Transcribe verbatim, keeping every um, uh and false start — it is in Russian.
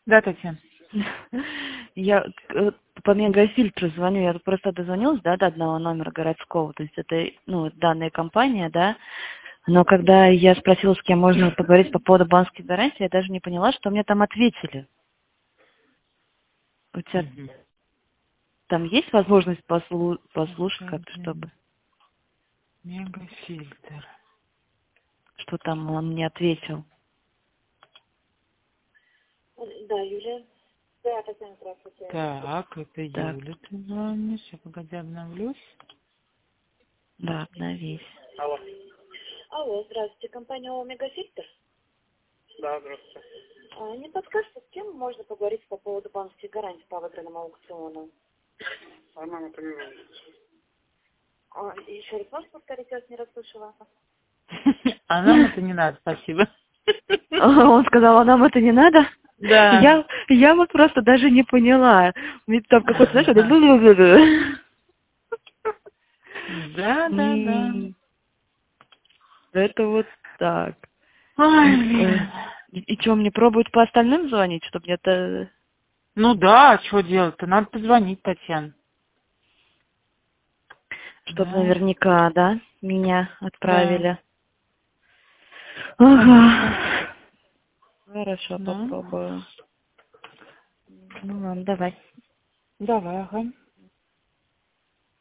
Да, Татьяна. Я э, по мегафильтру звоню, я тут просто дозвонилась, да, до одного номера городского, то есть это, ну, данная компания, да, но когда я спросила, с кем можно поговорить по поводу банковской гарантии, я даже не поняла, что мне там ответили. У тебя Угу. там есть возможность послу- послушать как-то, Один. чтобы, Мегафильтр. что там он мне ответил? Да, Юлия. Да, Татьяна, здравствуйте. Так, это Так, Юля, ты звонишь. Я погоди, обновлюсь. да, обновись. Алло. Алло, здравствуйте, компания Омегафильтр. Да, здравствуйте. А, не подскажете, с кем можно поговорить по поводу банковских гарантий по выигранным аукционам? А нам это не нужно. А, еще раз можете повторить, я вас не расслышала. А нам это не надо, спасибо. Он сказал, а нам это не надо? Да. Я, я вот просто даже не поняла. Мне там какой-то, знаешь, вот- Да, да, да. М, это вот так. Ой, Ой. блин. И, и что, мне пробуют по остальным звонить, чтобы мне это... Ну да, что делать-то? Надо позвонить, Татьяна. Чтобы Да, наверняка, да, меня да. отправили. Конечно. Ага. Хорошо, Ну, попробую. Ну ладно, давай. давай, ага.